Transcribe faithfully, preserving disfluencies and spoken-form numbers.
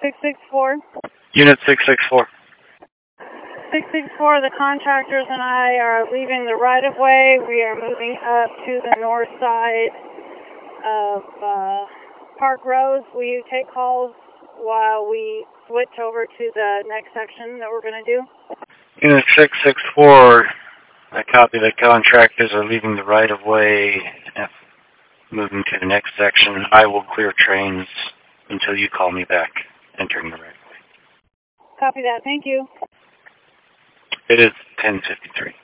six six four. Unit six six four. six six four, the contractors and I are leaving the right-of-way. We are moving up to the north side of uh, Park Road. Will you take calls while we switch over to the next section that we're going to do? Unit six six four, I copy that contractors are leaving the right-of-way, moving to the next section. I will clear trains until you call me back, entering the right-of-way. Copy that. Thank you. It is ten fifty-three.